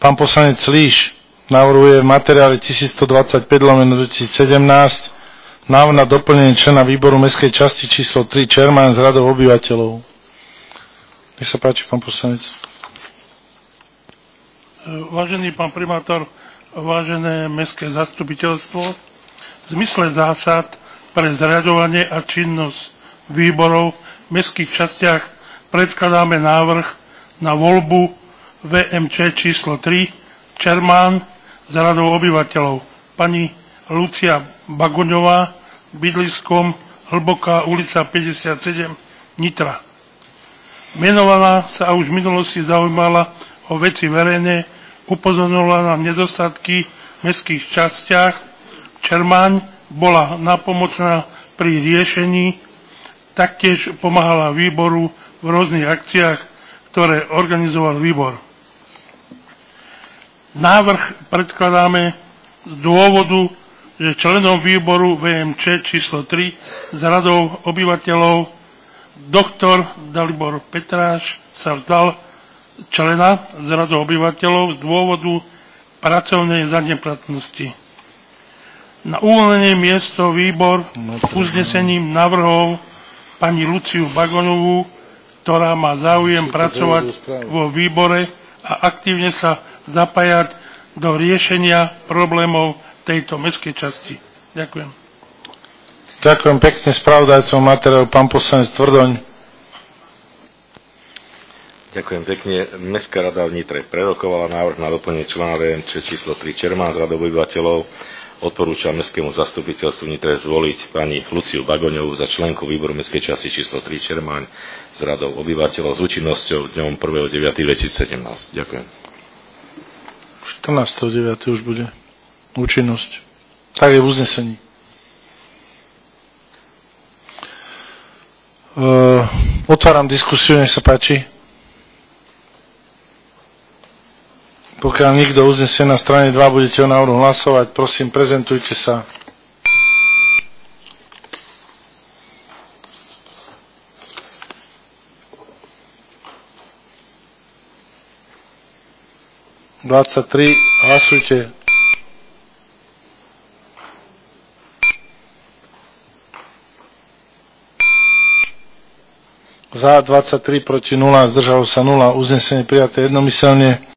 Pán poslanec Líš navrhuje v materiáli 1125/2017 návrh na doplnenie člena výboru mestskej časti číslo 3 Čermán z radov obyvateľov. Nech sa páči, pán poslanec. Vážený pán primátor, vážené mestské zastupiteľstvo, v zmysle zásad pre zriaďovanie a činnosť výborov v mestských častiach predkladáme návrh na voľbu VMČ číslo 3 Čermán z radov obyvateľov. Pani Lucia Bagoňová, bydliskom Hlboká ulica 57, Nitra. Menovaná sa už v minulosti zaujímala o veci verejné, upozorňovala na nedostatky v mestských častiach. Čermáň bola napomocná pri riešení, taktiež pomáhala výboru v rôznych akciách, ktoré organizoval výbor. Návrh predkladáme z dôvodu, že členom výboru VMČ číslo 3 z radov obyvateľov doktor Dalibor Petráš sa vzdal člena z radov obyvateľov z dôvodu pracovnej zanepratnosti. Na uvoľnenie miesto výbor uznesením navrhol pani Luciu Bagoňovú, ktorá má záujem pracovať vo výbore a aktívne sa zapájať do riešenia problémov tejto mestskej časti. Ďakujem. Ďakujem pekne spravodajcom materiálu, pán poslanec Tvrdoň. Ďakujem pekne. Mestská rada v Nitre prerokovala návrh na doplnenie člena VMČ číslo 3 Čermán z radov obyvateľov. Odporúča mestskému zastupiteľstvu Nitre zvoliť pani Luciu Bagoňovú za členku výboru mestskej časti číslo 3 Čermán z radov obyvateľov s účinnosťou dňom 1.9.2017. Ďakujem. 14.9. už bude účinnosť. Tak je v uznesení. Otváram diskusiu, nech sa páči. Pokiaľ nikto uznesie na strane 2, budete o návrhu hlasovať, prosím, prezentujte sa. Hlasujte. Za 23, proti 0, zdržalo sa 0, uznesenie prijaté jednomyselne.